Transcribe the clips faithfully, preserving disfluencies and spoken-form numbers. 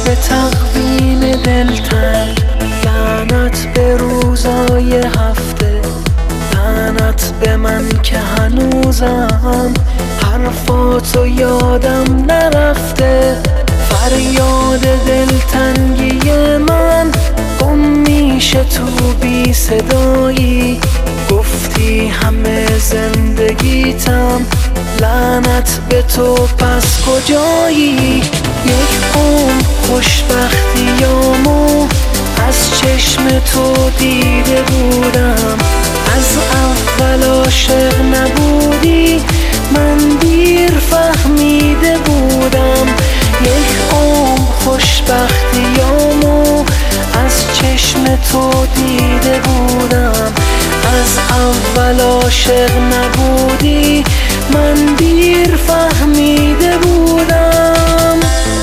به تقویم دلتنگ، لعنت به روزای هفته، لعنت به من که هنوزم حرفاتو یادم نرفته. فریاد دلتنگی من گم میشه تو بی صدایی، گفتی همه زندگیتم لعنت به تو، پس کجایی؟ یک عمر خوشبختیامو از چشم تو دیده بودم، از اول عاشق نبودی من دیر فهمیده بودم. یک عمر خوشبختیامو از چشم تو دیده بودم، از اول عاشق نبودی من دیر فهمیده بودم.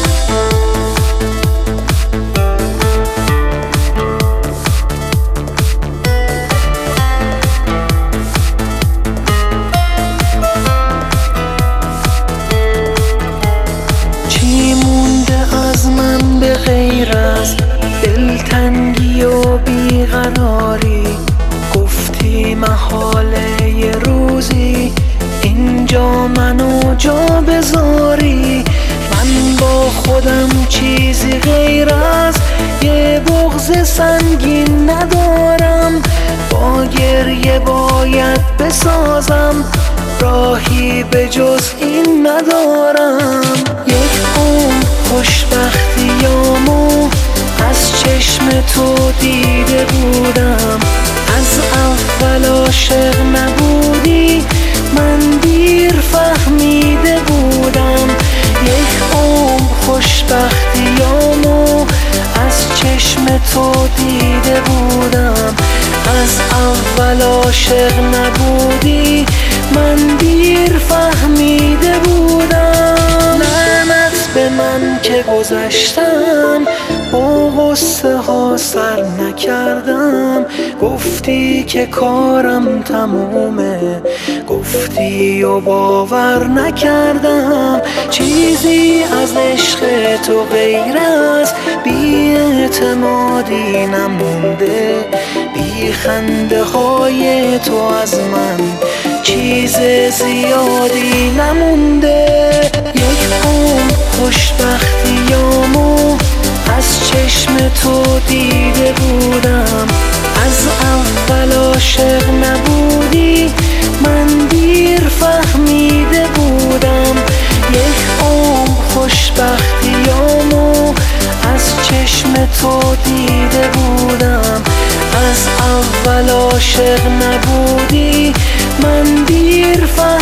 چی مونده از من به غیر از دلتنگی و بیقراری؟ گفتی محاله یه روزی اینجا منو جا بذاری. من با خودم چیزی غیر از یه بغض سنگین ندارم، با گریه باید بسازم، راهی به جز این ندارم. یک عمر خوشبختیامو از چشم تو دیده بودم، از اول عاشق نبودی من دیر فهمیده بودم. یک عمر خوشبختیامو از چشم تو دیده بودم، از اول عاشق نبودی من دیر فهمیده بودم. لعنت به من که گذشتم با غصه ها سر نکردم، گفتی که کارم تمومه، گفتی و باور نکردم. چیزی از عشق تو غیر از بی اعتمادی نمونده، بی خنده های تو از من چیز زیادی نمونده. یک عمر خوشبختیامو از چشم تو دیده بودم، از اول عاشق نبودی من دیر فهمیده بودم. یک عمر خوشبختیامو از چشم تو دیده بودم، از اول عاشق نبودی من دیر فهمیده